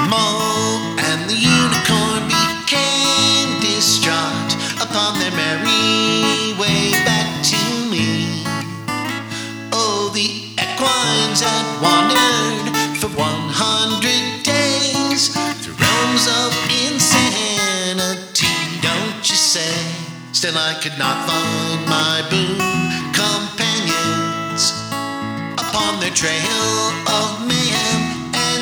mole and the unicorn became distraught upon their merry way back to me. Oh, the equines had wandered for 100 days through realms of insanity, don't you say? Still I could not find my boon companions upon their trail of mayhem and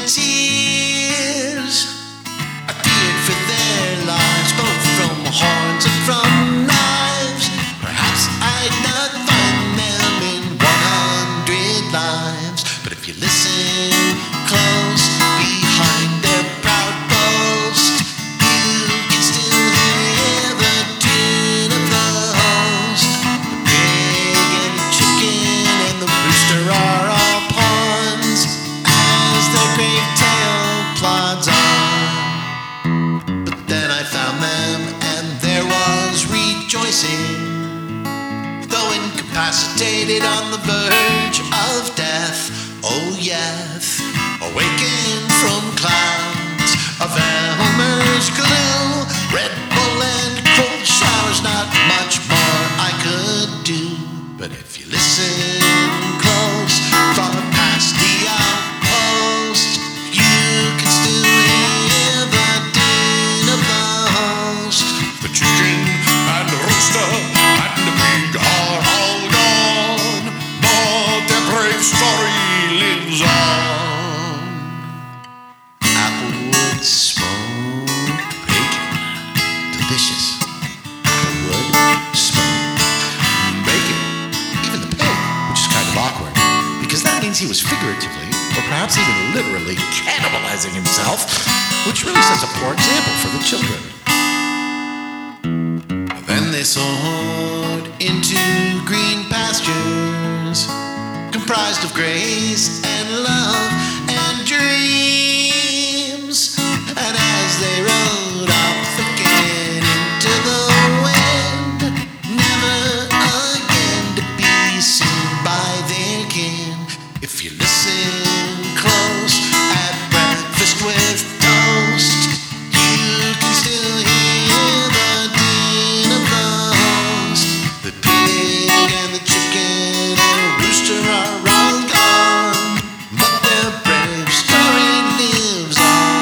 tears. I feared for their lives, both from horns and from knives. Perhaps I'd not find them in 100 lives, but if you listen close behind their proud boast, you can still hear the din of the host. The pig and the chicken and the rooster are all pawns as their grave tale plods on. But then I found them and there was rejoicing, though incapacitated on the verge of death. Oh, yes, awakened from clouds of Elmer's glue, Red Bull and cold showers, not much more I could do. But if you listen close, far past the outpost, you can still hear the din of the host. The chicken and the rooster and the pig are all gone, but their brave story lives on. Applewood smoked bacon, delicious. Applewood smoked bacon. Even the pig, which is kind of awkward, because that means he was figuratively, or perhaps even literally, cannibalizing himself, which really sets a poor example for the children. Then they soared into green pastures, comprised of grace and love and dreams. And as they rode off again into the wind, never again to be seen by their kin. If you listen close at breakfast with toast, you can still hear the din of the host. The pig and the chicken and the rooster are all gone, but their brave story lives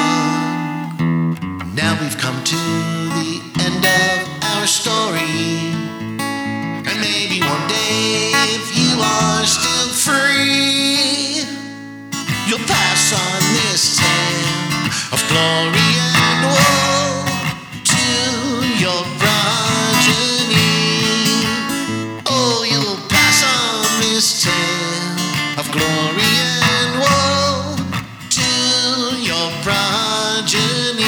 on. Now we've come to the end of our story, and maybe one day, if you are still free, you'll pass on this tale of glory and woe to your progeny. Oh, you'll pass on this tale of glory and woe to your progeny.